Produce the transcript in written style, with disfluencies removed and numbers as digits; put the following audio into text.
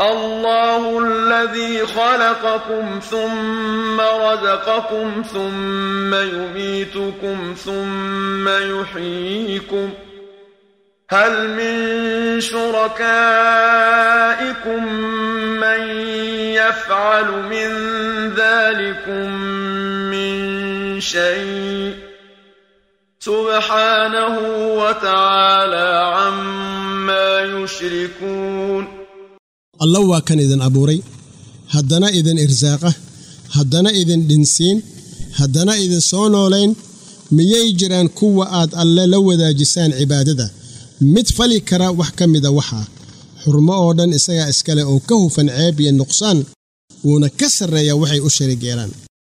الله الذي خلقكم ثم رزقكم ثم يميتكم ثم يحييكم هل من شركائكم من يفعل من ذلكم من شيء سبحانه وتعالى عما يشركون الله waa kan idin abuuray haddana idin irsaaqa haddana idin dhinsiin haddana idin soo noolayn miyay jiraan kuwa aad alle la wadaajisaan cibaadada mid fali kara wax ka mida waxa xurmo oo dhan isaga iskale oo ka hufan ceeb iyo nuqsaan wuuna ka sarreeya waxay u sharigeeraan